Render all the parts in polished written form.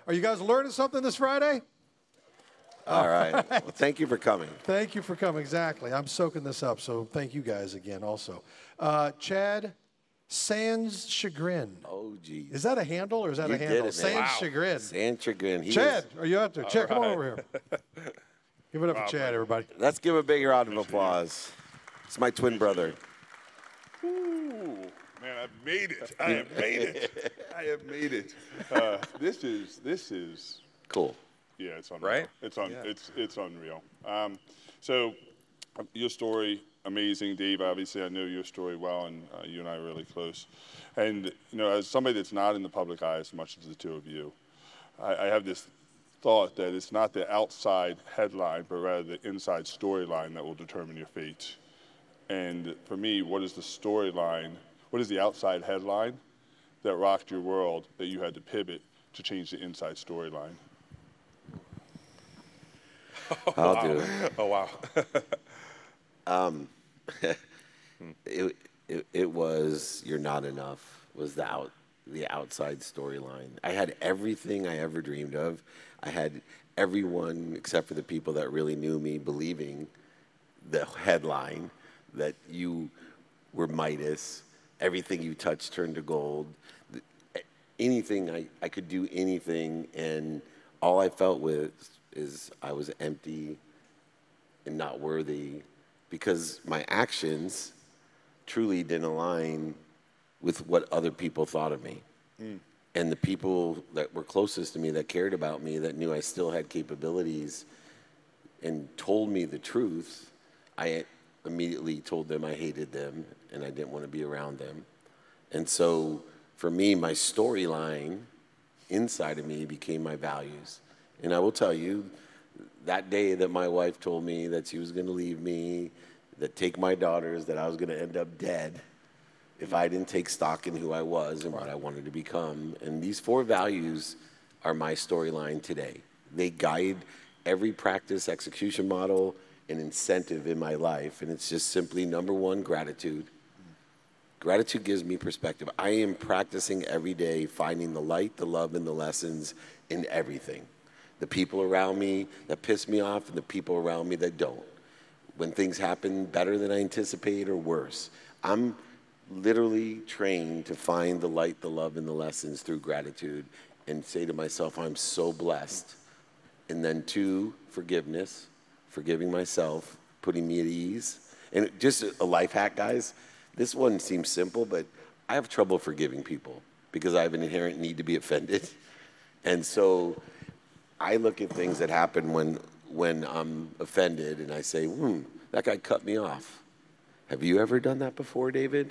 Are you guys learning something this Friday? All right. Well, thank you for coming. Thank you for coming. Exactly. I'm soaking this up, so thank you guys again also. Chad Sans Chagrin. Oh, geez. Is that a handle or is that a handle? Did it, Sans man. Chagrin. Sans Chagrin. Chad, are you out there? Chad, come on over here. Give it up for Chad, everybody. Let's give a big round of applause. It's my twin brother. Ooh, man, I've made it. I have made it. I have made it. This is Cool. yeah, it's unreal. Right? It's unreal. So your story, amazing, Dave. Obviously, I know your story well, and you and I are really close. And as somebody that's not in the public eye as much as the two of you, I have this thought that it's not the outside headline, but rather the inside storyline that will determine your fate. And for me, what is the storyline? What is the outside headline that rocked your world that you had to pivot to change the inside storyline? I'll do it. Oh, wow. It was "You're Not Enough" was the outside storyline. I had everything I ever dreamed of. I had everyone except for the people that really knew me believing the headline that you were Midas. Everything you touched turned to gold. Anything I could do anything, and all I felt is I was empty and not worthy because my actions truly didn't align with what other people thought of me. And the people that were closest to me, that cared about me, that knew I still had capabilities and told me the truth, I immediately told them I hated them and I didn't want to be around them. And so for me, my storyline inside of me became my values. And I will tell you, that day that my wife told me that she was going to leave me, that take my daughters, that I was going to end up dead if I didn't take stock in who I was and what I wanted to become. And these 4 values are my storyline today. They guide every practice, execution model, and incentive in my life. And it's just simply, number 1, gratitude. Gratitude gives me perspective. I am practicing every day, finding the light, the love, and the lessons in everything. The people around me that piss me off and the people around me that don't. When things happen better than I anticipate or worse, I'm literally trained to find the light, the love, and the lessons through gratitude and say to myself, I'm so blessed. And then 2, forgiveness, forgiving myself, putting me at ease. And just a life hack, guys. This one seems simple, but I have trouble forgiving people because I have an inherent need to be offended. And so I look at things that happen when I'm offended and I say, that guy cut me off. Have you ever done that before, David?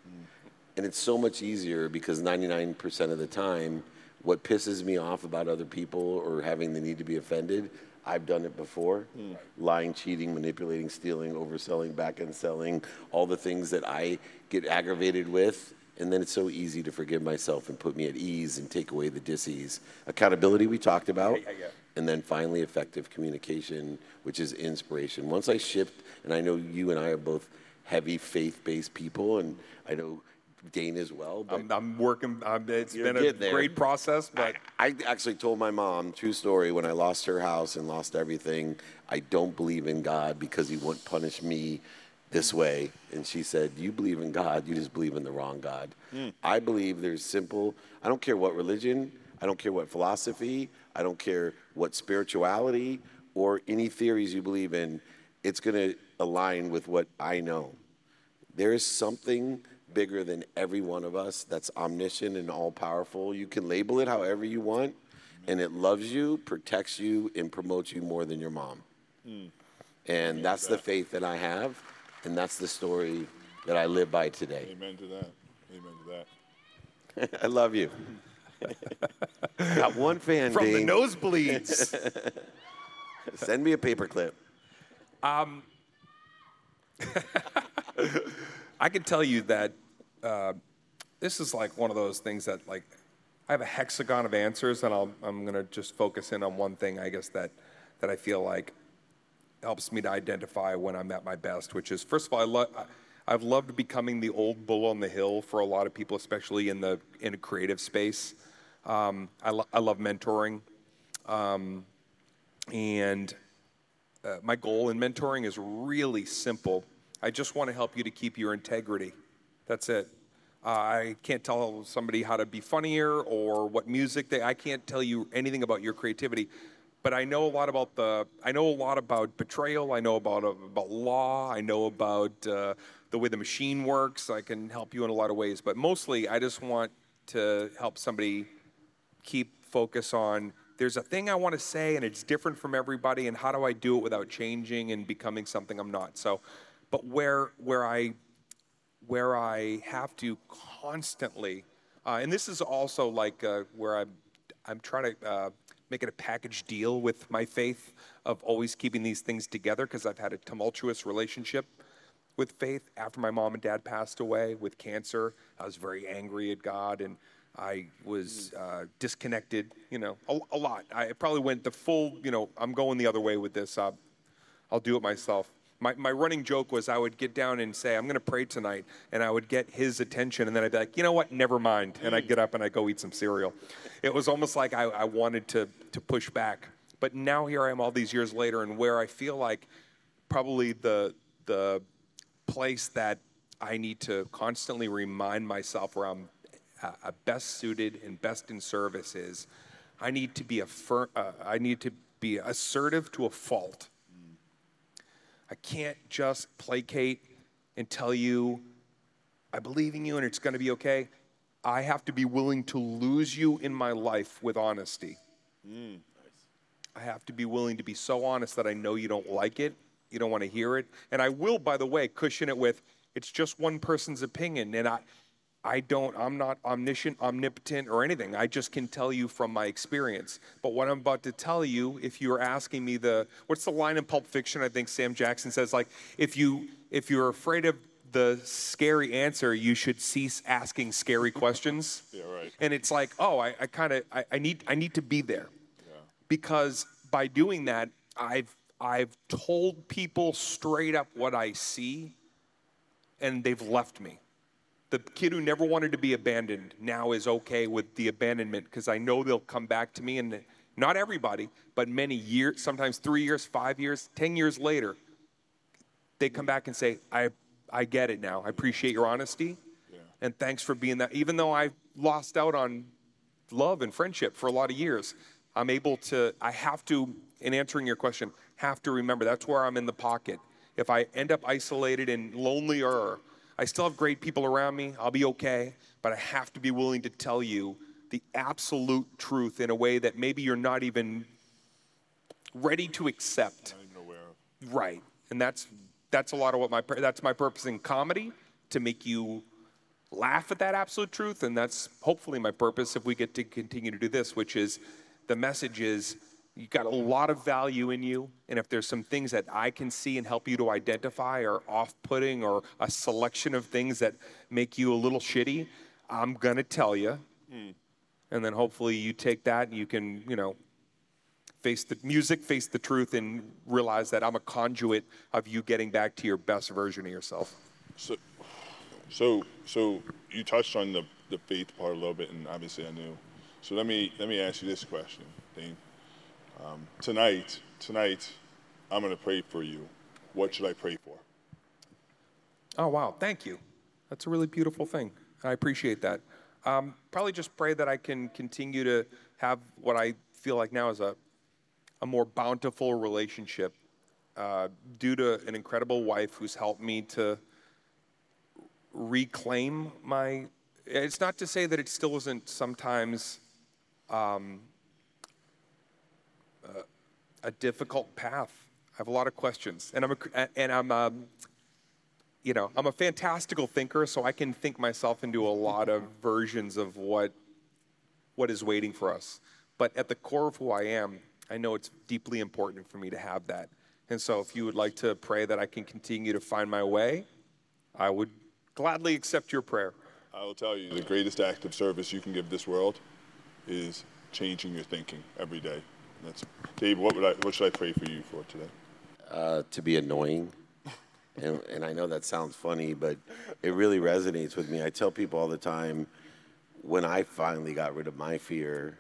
And it's so much easier because 99% of the time, what pisses me off about other people or having the need to be offended, I've done it before. Lying, cheating, manipulating, stealing, overselling, back-end selling, all the things that I get aggravated with. And then it's so easy to forgive myself and put me at ease and take away the dis-ease. Accountability we talked about. And then finally effective communication, which is inspiration. Once I shift, and I know you and I are both heavy faith-based people, and I know Dane as well. But I'm working. It's been a great process, but I actually told my mom, true story, when I lost her house and lost everything, I don't believe in God because he wouldn't punish me this way. And she said, you believe in God, you just believe in the wrong God. I believe there's simple, I don't care what religion, I don't care what philosophy, I don't care what spirituality or any theories you believe in, it's going to align with what I know. There is something bigger than every one of us that's omniscient and all-powerful. You can label it however you want, and it loves you, protects you, and promotes you more than your mom. And that's the faith that I have, and that's the story that I live by today. Amen to that. Amen to that. I love you. I got one fan, from Dean. the nosebleeds. Send me a paperclip. I can tell you that this is like one of those things that, like, I have a hexagon of answers, and I'm going to just focus in on one thing, I guess, that I feel like helps me to identify when I'm at my best, which is, first of all, I've loved becoming the old bull on the hill for a lot of people, especially in a creative space. I love mentoring. And my goal in mentoring is really simple. I just want to help you to keep your integrity. That's it. I can't tell somebody how to be funnier or what music I can't tell you anything about your creativity. But I know a lot about betrayal. I know about law. I know about the way the machine works. I can help you in a lot of ways. But mostly, I just want to help somebody keep focus on, there's a thing I want to say, and it's different from everybody, and how do I do it without changing and becoming something I'm not? So, but where I have to constantly, and this is also like where I'm trying to make it a package deal with my faith of always keeping these things together, because I've had a tumultuous relationship with faith after my mom and dad passed away with cancer. I was very angry at God, and I was disconnected, a lot. I probably went the full, I'm going the other way with this. I'll do it myself. My running joke was I would get down and say, I'm going to pray tonight, and I would get his attention, and then I'd be like, you know what, never mind, and I'd get up and I'd go eat some cereal. It was almost like I wanted to push back. But now here I am all these years later, and where I feel like probably the place that I need to constantly remind myself where I'm best suited and best in service is I need to be assertive to a fault. I can't just placate and tell you, I believe in you and it's going to be okay. I have to be willing to lose you in my life with honesty. Nice. I have to be willing to be so honest that I know you don't like it, you don't want to hear it. And I will, by the way, cushion it with, it's just one person's opinion. And I'm not omniscient, omnipotent, or anything. I just can tell you from my experience. But what I'm about to tell you, if you're asking me what's the line in Pulp Fiction? I think Sam Jackson says, like, if you're afraid of the scary answer, you should cease asking scary questions. Yeah, right. And it's like, I need to be there. Yeah. Because by doing that, I've told people straight up what I see, and they've left me. The kid who never wanted to be abandoned now is okay with the abandonment, because I know they'll come back to me, and not everybody, but many years, sometimes 3 years, 5 years, 10 years later, they come back and say, I get it now. I appreciate your honesty, and thanks for being that. Even though I lost out on love and friendship for a lot of years, I have to, in answering your question, have to remember that's where I'm in the pocket. If I end up isolated and lonelier, I still have great people around me. I'll be okay. But I have to be willing to tell you the absolute truth in a way that maybe you're not even ready to accept. Not even aware of. Right. And that's a lot of what that's my purpose in comedy, to make you laugh at that absolute truth. And that's hopefully my purpose if we get to continue to do this, which is the message is, you've got a lot of value in you, and if there's some things that I can see and help you to identify or off-putting or a selection of things that make you a little shitty, I'm going to tell you. And then hopefully you take that and you can, face the truth, and realize that I'm a conduit of you getting back to your best version of yourself. So you touched on the faith part a little bit, and obviously I knew. So let me ask you this question, Dane. Tonight, I'm going to pray for you. What should I pray for? Oh, wow. Thank you. That's a really beautiful thing. I appreciate that. Probably just pray that I can continue to have what I feel like now is a more bountiful relationship due to an incredible wife who's helped me to reclaim it's not to say that it still isn't sometimes a difficult path. I have a lot of questions, and I'm a fantastical thinker, so I can think myself into a lot of versions of what is waiting for us. But at the core of who I am, I know it's deeply important for me to have that. And so if you would like to pray that I can continue to find my way, I would gladly accept your prayer. I will tell you, the greatest act of service you can give this world is changing your thinking every day. Dave, what should I pray for you for today? To be annoying. And I know that sounds funny, but it really resonates with me. I tell people all the time, when I finally got rid of my fear,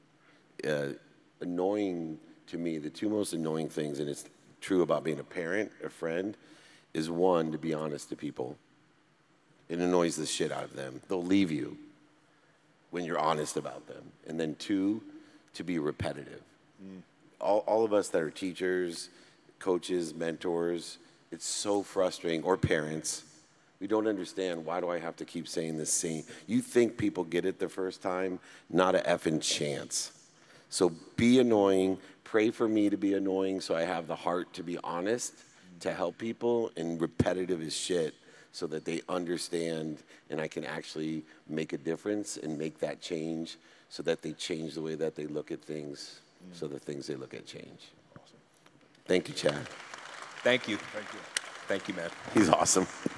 annoying to me, the two most annoying things, and it's true about being a parent, a friend, is one, to be honest to people. It annoys the shit out of them. They'll leave you when you're honest about them. And then two, to be repetitive. All of us that are teachers, coaches, mentors, it's so frustrating, or parents. We don't understand, why do I have to keep saying the same? You think people get it the first time? Not a effing chance. So be annoying. Pray for me to be annoying so I have the heart to be honest, to help people, and repetitive as shit so that they understand and I can actually make a difference and make that change so that they change the way that they look at things, so the things they look at change. Awesome. Thank you, Chad. Thank you. Thank you, man. He's awesome.